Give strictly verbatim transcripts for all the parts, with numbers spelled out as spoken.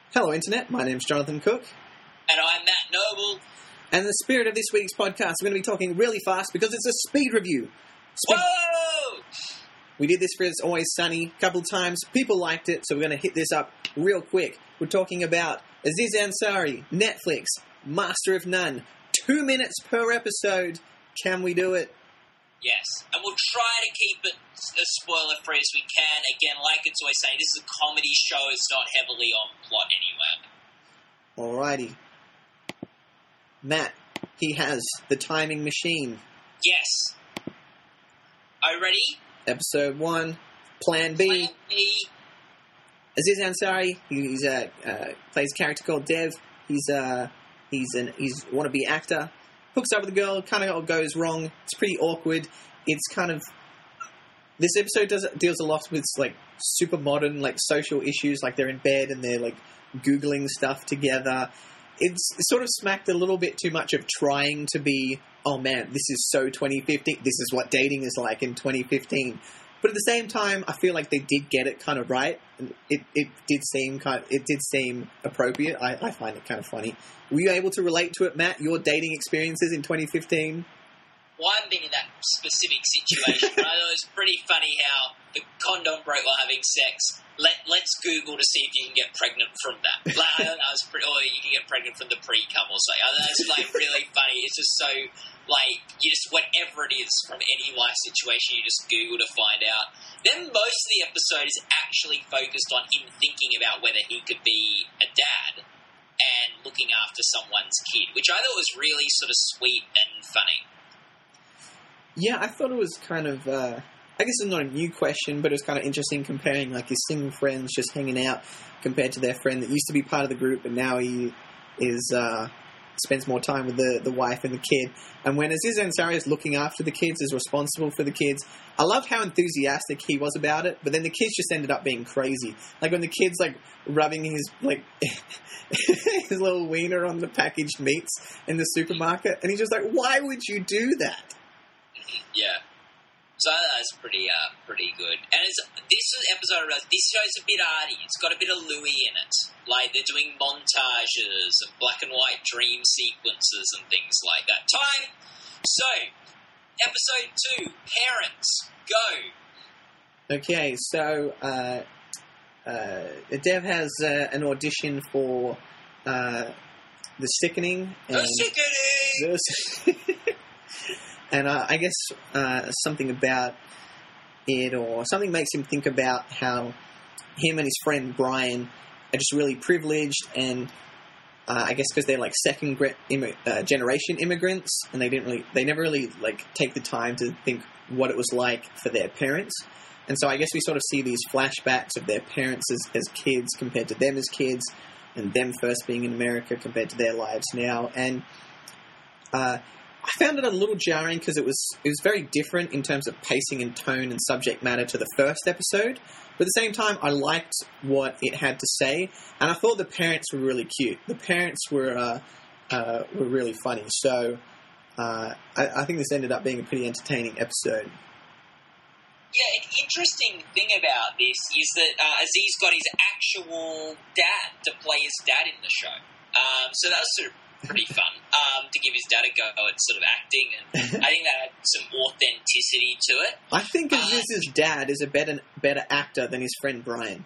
Hello, Internet. My name's Jonathan Cook. And I'm Matt Noble. And in the spirit of this week's podcast, we're going to be talking really fast because it's a speed review. Speed- Whoa! We did this for It's Always Sunny a couple of times. People liked it, so we're going to hit this up real quick. We're talking about Aziz Ansari, Netflix, Master of None. Two minutes per episode. Can we do it? Yes. And we'll try to keep it as spoiler-free as we can. Again, like it's always saying, this is a comedy show. It's not heavily on plot anywhere. Alrighty. Matt, he has the timing machine. Yes. Are you ready? Episode one, Plan B. Plan B. Aziz Ansari, he's uh, uh, plays a character called Dev. He's uh, he's an he's a wannabe actor. Hooks up with a girl, kind of all goes wrong. It's pretty awkward. It's kind of this episode does deals a lot with like super modern like social issues, like they're in bed and they're like googling stuff together. It's sort of smacked a little bit too much of trying to be, oh man, this is so twenty fifteen. This is what dating is like in twenty fifteen. But at the same time, I feel like they did get it kind of right. It it did seem kind of, it did seem appropriate. I, I find it kind of funny. Were you able to relate to it, Matt? Your dating experiences in twenty fifteen? Well, I haven't been in that specific situation, but I thought it was pretty funny how the condom broke while having sex. Let, let's Google to see if you can get pregnant from that. Like, I thought that was pretty, or you can get pregnant from the pre-cum or something. I thought that's like really funny. It's just so, like, you just, whatever it is from any life situation, you just Google to find out. Then most of the episode is actually focused on him thinking about whether he could be a dad and looking after someone's kid, which I thought was really sort of sweet and funny. Yeah, I thought it was kind of, uh, I guess it's not a new question, but it was kind of interesting comparing like his single friends just hanging out compared to their friend that used to be part of the group, but now he is, uh, spends more time with the, the wife and the kid. And when Aziz Ansari is looking after the kids, is responsible for the kids, I love how enthusiastic he was about it, but then the kids just ended up being crazy. Like when the kid's like rubbing his, like, his little wiener on the packaged meats in the supermarket, and he's just like, why would you do that? Yeah. So that's pretty, uh, pretty good. And it's, this episode, this show's a bit arty. It's got a bit of Louis in it. Like, they're doing montages and black and white dream sequences and things like that. Time! So, episode two, Parents, go! Okay, so, uh, uh, Dev has uh, an audition for uh, The Sickening. And The Sickening! The And uh, I guess uh, something about it or something makes him think about how him and his friend Brian are just really privileged and uh, I guess because they're like second gre- Im- uh, generation immigrants and they didn't really, they never really like take the time to think what it was like for their parents. And so I guess we sort of see these flashbacks of their parents as, as kids compared to them as kids and them first being in America compared to their lives now. And uh I found it a little jarring because it was it was very different in terms of pacing and tone and subject matter to the first episode. But at the same time, I liked what it had to say, and I thought the parents were really cute. The parents were uh, uh, were really funny. So uh, I, I think this ended up being a pretty entertaining episode. Yeah, an interesting thing about this is that uh, Aziz got his actual dad to play his dad in the show. Um, so that was sort of pretty fun um, to give his dad a go at sort of acting, and I think that had some authenticity to it. I think Aziz's uh, dad is a better better actor than his friend Brian.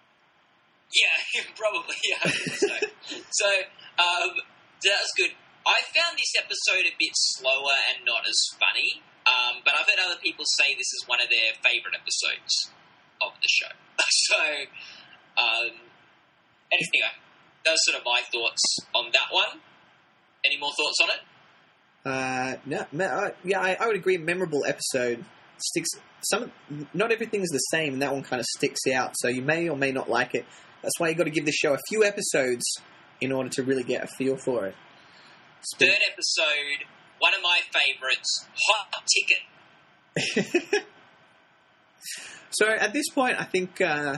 Yeah, probably. Yeah, I think so. so um, that was good. I found this episode a bit slower and not as funny, um, but I've heard other people say this is one of their favourite episodes of the show. so, um, anyway, those are sort of my thoughts on that one. Any more thoughts on it? Uh, no, no uh, yeah, I, I would agree. Memorable episode sticks. Some, not everything is the same, and that one kind of sticks out. So you may or may not like it. That's why you got to give the show a few episodes in order to really get a feel for it. Third episode, one of my favourites, Hot Ticket. So at this point, I think uh,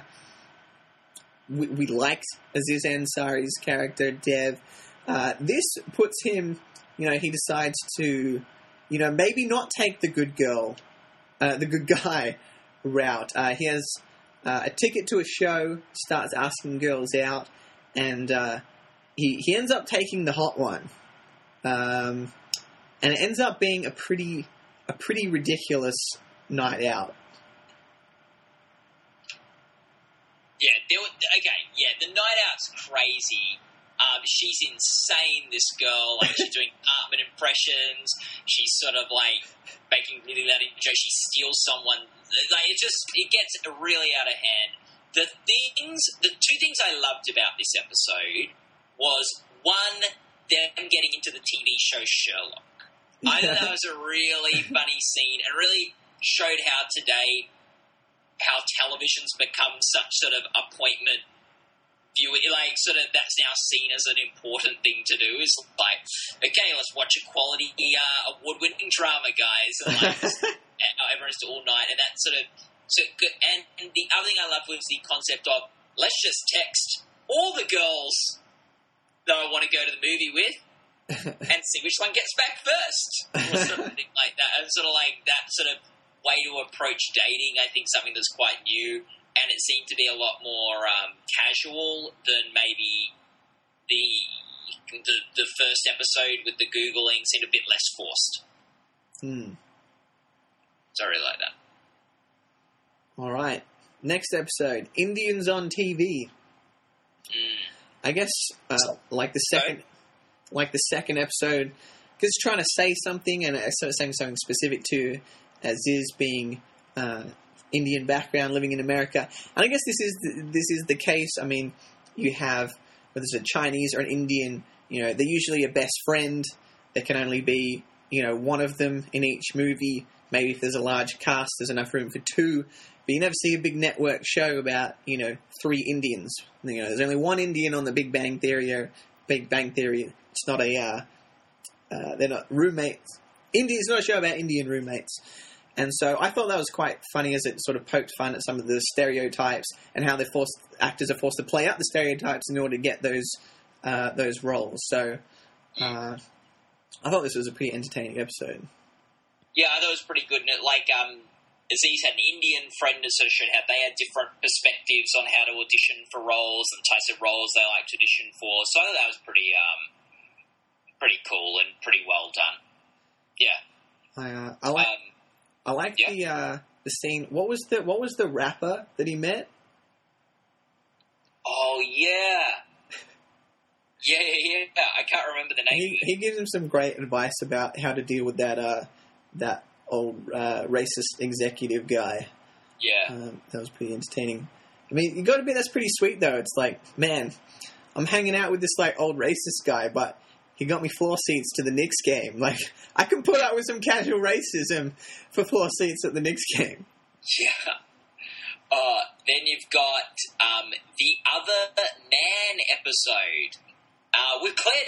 we, we liked Aziz Ansari's character, Dev. Uh, this puts him, you know, he decides to, you know, maybe not take the good girl, uh, the good guy route. Uh, he has uh, a ticket to a show, starts asking girls out, and uh, he he ends up taking the hot one, um, and it ends up being a pretty a pretty ridiculous night out. Yeah, there were, okay, yeah, the night out's crazy. Um, she's insane, this girl. Like, she's doing Cartman impressions. She's sort of, like, making really loud intro. She steals someone. Like, it just, it gets really out of hand. The things, the two things I loved about this episode was, one, them getting into the T V show Sherlock. I thought that was a really funny scene and really showed how today, how television's become such sort of appointment viewing, like, sort of that's now seen as an important thing to do. Is like, okay, let's watch a quality uh, award-winning drama, guys, and like everyone's all night, and that sort of so good. And, and the other thing I love was the concept of let's just text all the girls that I want to go to the movie with and see which one gets back first, or something like that. And sort of like that sort of way to approach dating, I think, something that's quite new. And it seemed to be a lot more um, casual than maybe the, the the first episode with the Googling seemed a bit less forced. Hmm. So I really like that. All right. Next episode, Indians on T V. Mm. I guess uh, like the second, like the second episode, because it's trying to say something and it's sort of saying something specific to Aziz being uh, Indian background, living in America, and I guess this is the, this is the case. I mean, you have whether it's a Chinese or an Indian, you know, they're usually a best friend. There can only be, you know, one of them in each movie. Maybe if there's a large cast, there's enough room for two. But you never see a big network show about, you know, three Indians. You know, there's only one Indian on the Big Bang Theory. Or Big Bang Theory. It's not a. Uh, uh, they're not roommates. India. It's not a show about Indian roommates. And so I thought that was quite funny as it sort of poked fun at some of the stereotypes and how they're forced, actors are forced to play out the stereotypes in order to get those uh, those roles. So uh, I thought this was a pretty entertaining episode. Yeah, I thought it was pretty good. And it, like um, Aziz had an Indian friend that sort of showed how they had different perspectives on how to audition for roles and types of roles they like to audition for. So I thought that was pretty um, pretty cool and pretty well done. Yeah, I uh, I like. Um, I like yeah. the uh, the scene. What was the what was the rapper that he met? Oh yeah, yeah, yeah, yeah. I can't remember the name. He, he gives him some great advice about how to deal with that uh, that old uh, racist executive guy. Yeah, um, that was pretty entertaining. I mean, you got to admit that's pretty sweet though. It's like, man, I'm hanging out with this like old racist guy, but he got me floor seats to the Knicks game. Like, I can put up with some casual racism for floor seats at the Knicks game. Yeah. Uh, then you've got um, the Other Man episode uh, with Claire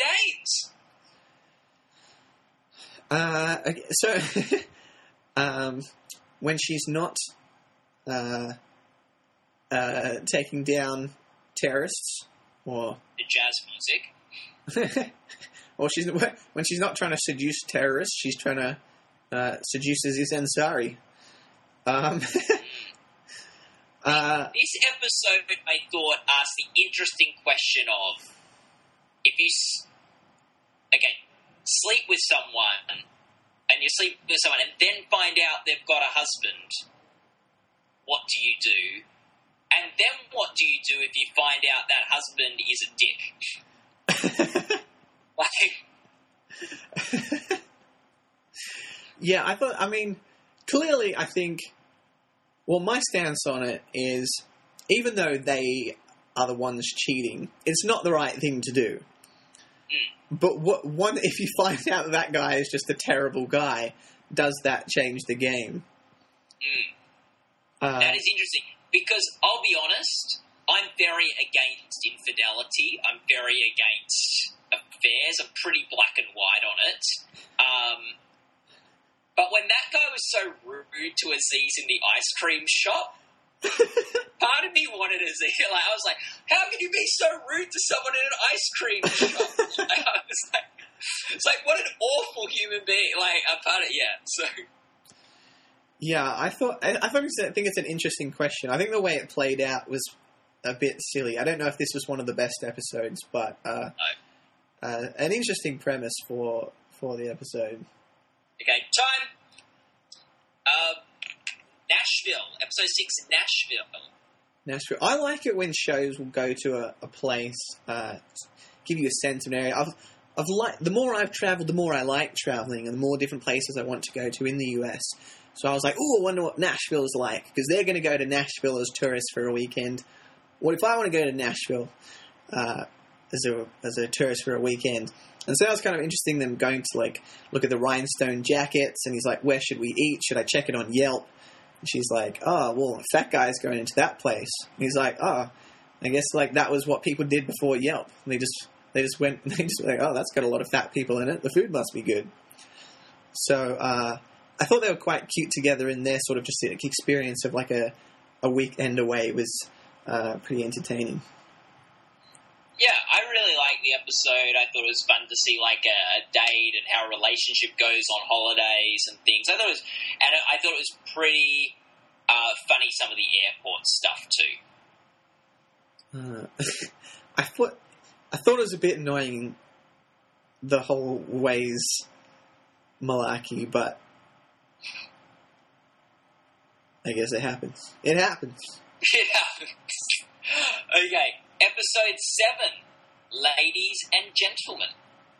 Danes. Uh, okay, so, um, when she's not uh, uh, taking down terrorists or the jazz music. Well, she's when she's not trying to seduce terrorists, she's trying to uh, seduce Aziz Ansari. Um, uh, this episode, I thought, asked the interesting question of if you, okay, sleep with someone, and you sleep with someone, and then find out they've got a husband, what do you do? And then what do you do if you find out that husband is a dick? Like, yeah, I thought, I mean, clearly, I think, well, my stance on it is, even though they are the ones cheating, it's not the right thing to do. Mm. But what one, if you find out that that guy is just a terrible guy, does that change the game? Mm. Uh, that is interesting, because I'll be honest, I'm very against infidelity. I'm very against affairs. I'm pretty black and white on it. Um, but when that guy was so rude to Aziz in the ice cream shop, part of me wanted Aziz. Like, I was like, how can you be so rude to someone in an ice cream shop? Like, I was like, it's like, what an awful human being. Like, a part of, yeah, so... Yeah, I thought, I, I, thought it's, I think it's an interesting question. I think the way it played out was a bit silly. I don't know if this was one of the best episodes, but uh, No. uh, an interesting premise for for the episode. Okay, time. Uh, Nashville, episode six, Nashville. Nashville. I like it when shows will go to a, a place, uh, give you a sense of an area. I've, I've like the more I've travelled, the more I like travelling, and the more different places I want to go to in the U S. So I was like, oh, I wonder what Nashville is like, because they're going to go to Nashville as tourists for a weekend. What if I want to go to Nashville uh, as a as a tourist for a weekend? And so that was kind of interesting, them going to like look at the rhinestone jackets, and he's like, where should we eat? Should I check it on Yelp? And she's like, oh, well, a fat guy's going into that place. And he's like, oh, I guess like that was what people did before Yelp. And they just they just went, they just were like, oh, that's got a lot of fat people in it. The food must be good. So uh, I thought they were quite cute together in their sort of just like, experience of like a, a weekend away. It was uh, pretty entertaining. Yeah, I really liked the episode. I thought it was fun to see like a, a date and how a relationship goes on holidays and things. I thought it was, and I thought it was pretty uh, funny. Some of the airport stuff too. Uh, I thought I thought it was a bit annoying, the whole ways malarkey, but I guess it happens. It happens. It happens. Okay. Episode seven, ladies and gentlemen.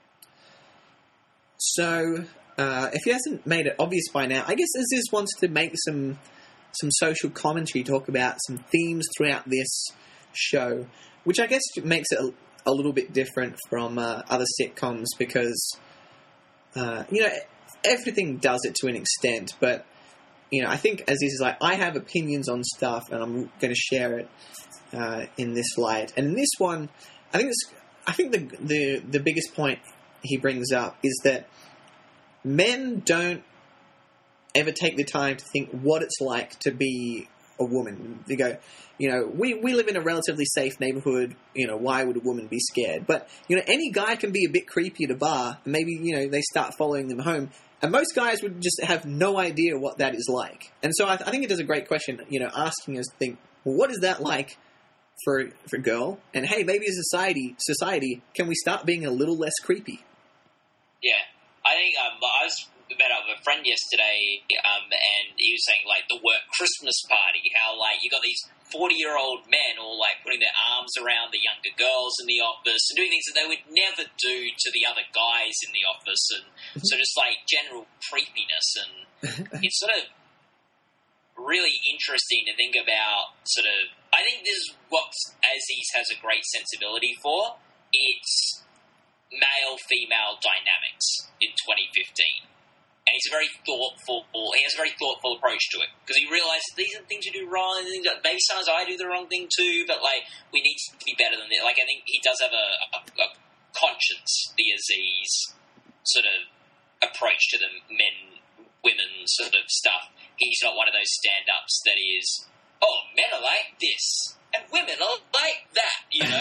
So, uh, if he hasn't made it obvious by now, I guess Aziz wants to make some some social commentary, talk about some themes throughout this show, which I guess makes it a, a little bit different from uh, other sitcoms because, uh, you know, everything does it to an extent, but, you know, I think Aziz is like, I have opinions on stuff and I'm going to share it. Uh, in this light, and in this one, I think it's, I think the the the biggest point he brings up is that men don't ever take the time to think what it's like to be a woman. They go, you know, we we live in a relatively safe neighborhood. You know, why would a woman be scared? But you know, any guy can be a bit creepy at a bar, and maybe you know they start following them home. And most guys would just have no idea what that is like. And so I, I think it does a great question, you know, asking us to think, well, what is that like for for a girl? And hey, maybe as a society, society, can we start being a little less creepy? Yeah, I think um, I was met up with a friend yesterday, um, and he was saying like the work Christmas party, how like you got these forty-year-old men all like putting their arms around the younger girls in the office and doing things that they would never do to the other guys in the office, and so just like general creepiness, and it's sort of really interesting to think about. Sort of, I think this is what Aziz has a great sensibility for. It's male-female dynamics in twenty fifteen. And he's a very thoughtful, he has a very thoughtful approach to it. Because he realizes these are things you do wrong, and maybe sometimes I do the wrong thing too, but like, we need to be better than this. Like, I think he does have a, a, a conscience, the Aziz sort of approach to the men, women sort of stuff. He's not one of those stand-ups that is, oh, men are like this, and women are like that, you know?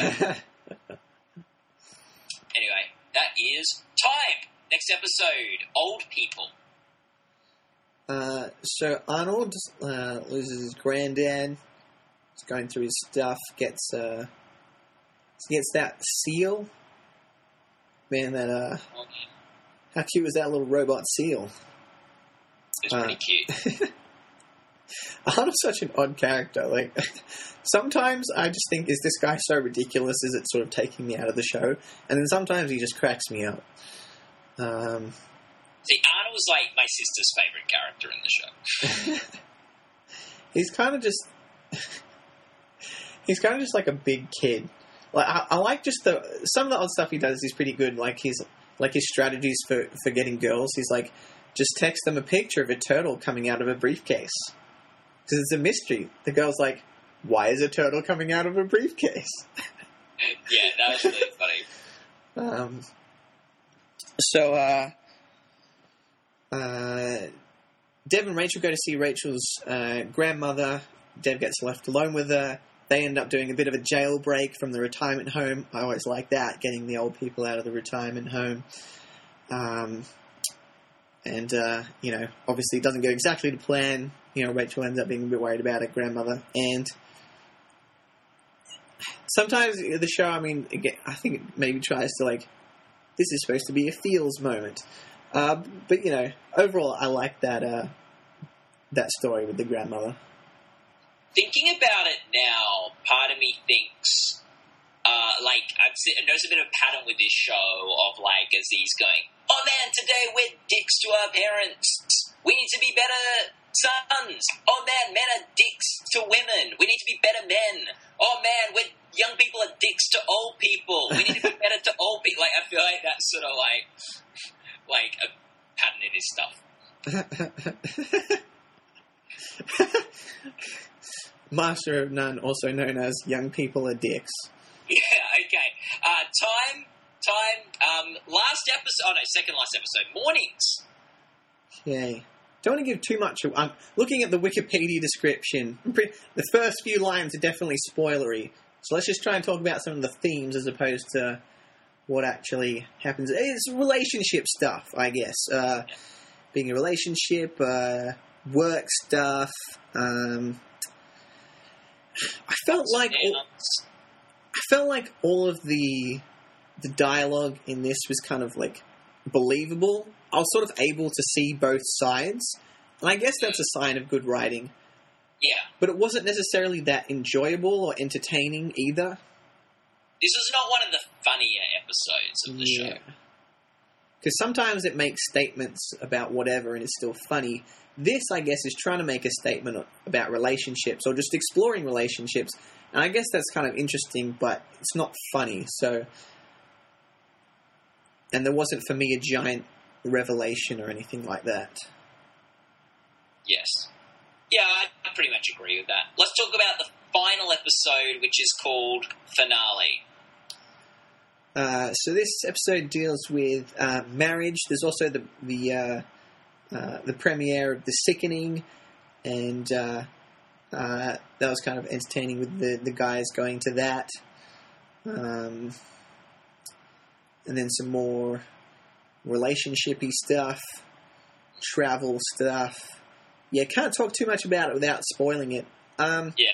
Anyway, that is time. Next episode, Old People. Uh, so Arnold uh, loses his granddad. He's going through his stuff. Gets uh, gets that seal. Man, that uh, how cute was that little robot seal? It's pretty uh, cute. Arnold's such an odd character. Like, sometimes I just think, is this guy so ridiculous? Is it sort of taking me out of the show? And then sometimes he just cracks me up. Um, See, Arnold's like my sister's favourite character in the show. he's kind of just... he's kind of just like a big kid. Like I, I like just the... Some of the odd stuff he does is pretty good. Like his, like his strategies for, for getting girls. He's like, just text them a picture of a turtle coming out of a briefcase. Because it's a mystery. The girl's like, why is a turtle coming out of a briefcase? Yeah, that was really funny. Um... So, uh, uh, Dev and Rachel go to see Rachel's uh, grandmother. Dev gets left alone with her. They end up doing a bit of a jailbreak from the retirement home. I always like that, getting the old people out of the retirement home. Um, and, uh, you know, obviously it doesn't go exactly to plan. You know, Rachel ends up being a bit worried about her grandmother. And sometimes the show, I mean, again, I think it maybe tries to, like, this is supposed to be a feels moment. Uh, but, you know, overall, I like that uh, that story with the grandmother. Thinking about it now, part of me thinks, uh, like, I've seen, I noticed a bit of a pattern with this show of, like, as he's going, oh, man, today we're dicks to our parents. We need to be better sons. Oh, man, men are dicks to women. We need to be better men. Oh, man, we're, young people are dicks to old people. We need to be better to old people. Like, I feel like that's sort of, like, like a pattern in his stuff. Master of None, also known as Young People Are Dicks. Yeah, okay. Uh, time, time, um, last episode, oh no, second last episode, mornings. Okay. Don't want to give too much. I'm looking at the Wikipedia description. The first few lines are definitely spoilery. So let's just try and talk about some of the themes as opposed to what actually happens. It's relationship stuff, I guess. Uh, being a relationship, uh, work stuff. Um, I felt like all, I felt like all of the the dialogue in this was kind of like believable. I was sort of able to see both sides, and I guess that's a sign of good writing. Yeah. But it wasn't necessarily that enjoyable or entertaining either. This was not one of the funnier episodes of the yeah. show. Because sometimes it makes statements about whatever and it's still funny. This, I guess, is trying to make a statement about relationships or just exploring relationships. And I guess that's kind of interesting, but it's not funny. So, and there wasn't, for me, a giant revelation or anything like that. Yes. Yeah, I pretty much agree with that. Let's talk about the final episode, which is called Finale. Uh, so this episode deals with uh, marriage. There's also the the uh, uh, the premiere of The Sickening, and uh, uh, that was kind of entertaining with the, the guys going to that. Um, and then some more relationship-y stuff, travel stuff. Yeah, can't talk too much about it without spoiling it. Um, yeah.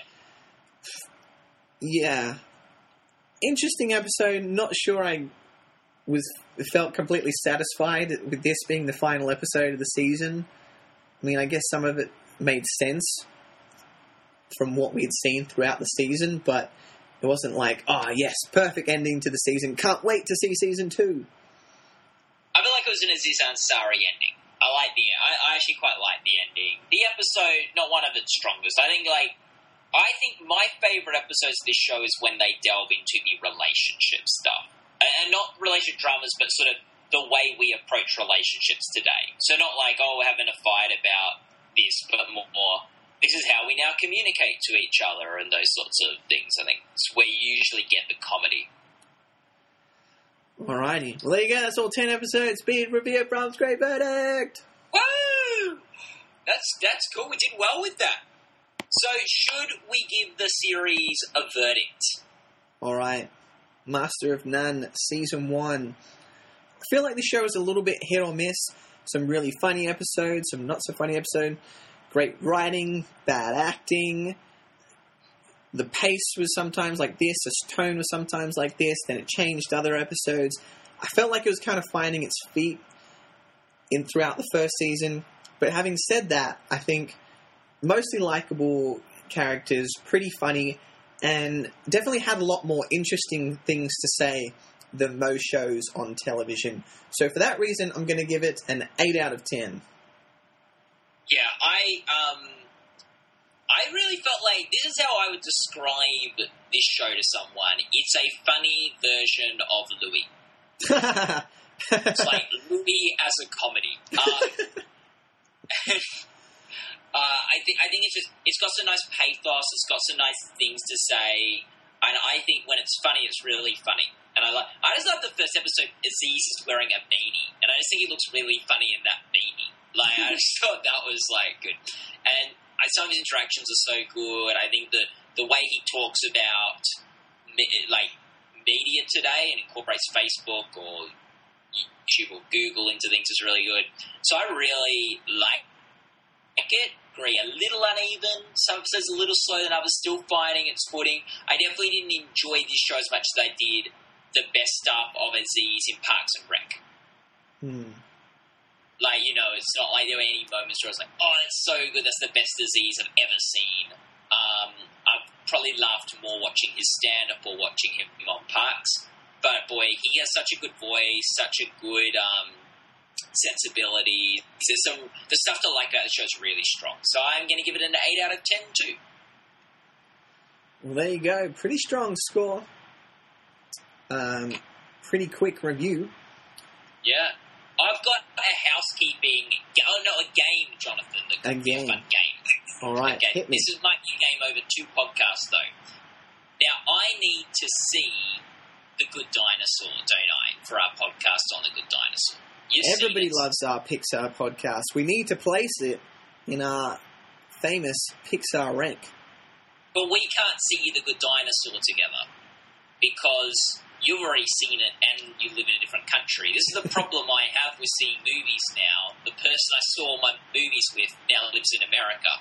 Yeah. Interesting episode. Not sure I was felt completely satisfied with this being the final episode of the season. I mean, I guess some of it made sense from what we had seen throughout the season, but it wasn't like, oh, yes, perfect ending to the season. Can't wait to see season two. I feel like it was an Aziz Ansari ending. I like the. I, I actually quite like the ending. The episode, not one of its strongest. I think, like, I think my favourite episodes of this show is when they delve into the relationship stuff. And not relationship dramas, but sort of the way we approach relationships today. So not like, oh, we're having a fight about this, but more, this is how we now communicate to each other and those sorts of things. I think it's where you usually get the comedy. Alrighty. Well, there you go. That's all ten episodes. Speed review from Great Verdict. Woo! That's, that's cool. We did well with that. So, should we give the series a verdict? Alright. Master of None, Season one. I feel like the show is a little bit hit or miss. Some really funny episodes, some not so funny episodes. Great writing, bad acting. The pace was sometimes like this, the tone was sometimes like this, then it changed other episodes. I felt like it was kind of finding its feet in throughout the first season. But having said that, I think mostly likable characters, pretty funny, and definitely had a lot more interesting things to say than most shows on television. So for that reason, I'm going to give it an eight out of ten. Yeah, I, um... I really felt like this is how I would describe this show to someone. It's a funny version of Louis. It's like Louis as a comedy. Uh, uh, I think I think it's just it's got some nice pathos. It's got some nice things to say, and I think when it's funny, it's really funny. And I like I just love the first episode. Aziz is wearing a beanie, and I just think he looks really funny in that beanie. Like I just thought that was like good, and. Some of his interactions are so good. I think the the way he talks about me, like media today and incorporates Facebook or YouTube or Google into things is really good. So I really like it. agree. A little uneven. Some episodes a little slow than others, still finding its footing. I definitely didn't enjoy this show as much as I did the best stuff of Aziz in Parks and Rec. Hmm. Like, you know, it's not like there were any moments where I was like, oh, that's so good, that's the best Aziz I've ever seen. Um, I've probably laughed more watching his stand-up or watching him on Parks. But, boy, he has such a good voice, such a good um, sensibility. There's some, the stuff to like about the show is really strong. So I'm going to give it an eight out of ten, too. Well, there you go. Pretty strong score. Um, pretty quick review. Yeah. I've got a housekeeping... Oh, no, a game, Jonathan. That could A be game. a fun game. All right, Okay, hit me. this is my new game over two podcasts, though. Now, I need to see The Good Dinosaur, don't I, for our podcast on The Good Dinosaur. You've Everybody seen it. loves our Pixar podcast. We need to place it in our famous Pixar rank. But we can't see The Good Dinosaur together because you've already seen it and you live in a different country. This is the problem I have with seeing movies now. The person I saw my movies with now lives in America.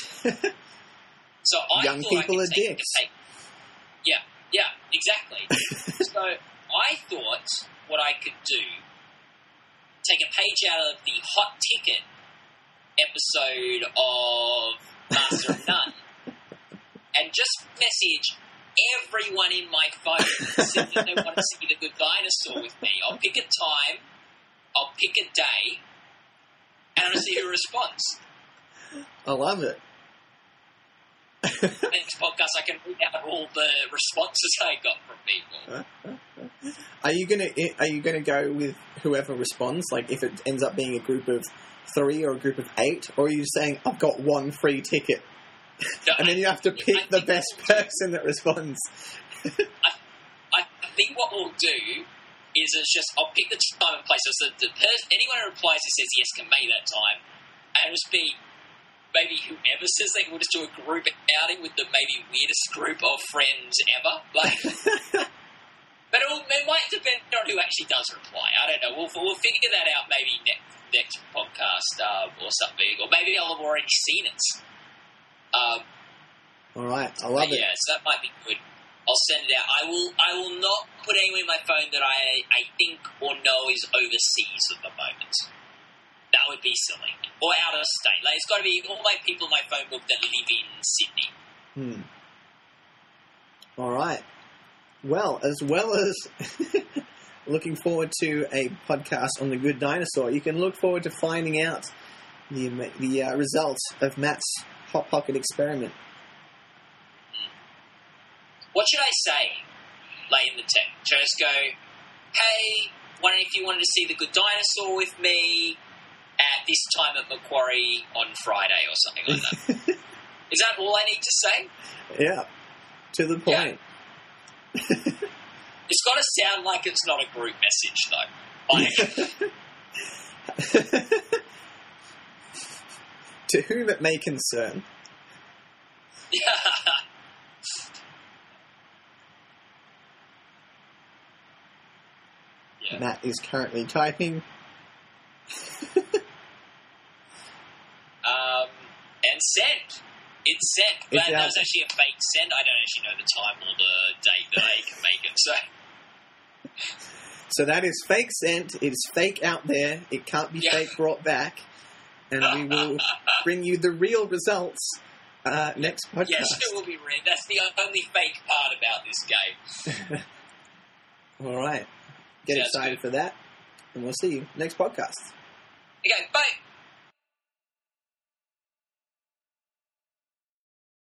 So I Young thought people I are could take, dicks. take Yeah, yeah, exactly. So I thought what I could do, take a page out of the Hot Ticket episode of Master of None and just message everyone in my phone saying that they want to see The Good Dinosaur with me. I'll pick a time, I'll pick a day, and I'll see who responds. I love it. Next podcast, I can read out all the responses I got from people. Are you gonna Are you gonna go with whoever responds? Like, if it ends up being a group of three or a group of eight, or are you saying I've got one free ticket? No, And then you have to I pick the think best what we'll do- person that responds. I think what we'll do is it's just I'll pick the time and place. So the person, anyone who replies who says yes can make that time, and it'll just be maybe whoever says they will just do a group outing with the maybe weirdest group of friends ever. Like, but it, will, it might depend on who actually does reply. I don't know. We'll we'll figure that out maybe next next podcast uh, or something, or maybe I'll have already seen it. Um, All right, I love it. yeah, so that might be good. I'll send it out. I will. I will not put anywhere in my phone that I I think or know is overseas at the moment. That would be silly. Or out of state. Like, it's got to be all my people in my phone book that live in Sydney. Hmm. All right. Well, as well as looking forward to a podcast on The Good Dinosaur, you can look forward to finding out the the uh, results of Matt's Hot Pocket experiment. What should I say? Like in the text, should I just go, "Hey, wondering if you wanted to see The Good Dinosaur with me at this time at Macquarie on Friday," or something like that? Is that all I need to say? Yeah, to the point. It's got to sound like it's not a group message, though. Like, To whom it may concern. yeah. Matt is currently typing. Um, and send. It's sent. It's That, that out. was actually a fake send. I don't actually know the time or the date that I can make it. So, So that is fake sent. It is fake out there. It can't be Yeah. fake brought back. And we will bring you the real results uh, next podcast. yes, it will be read. That's the only fake part about this game. All right. Get Sounds excited good. for that. And we'll see you next podcast. Okay, bye.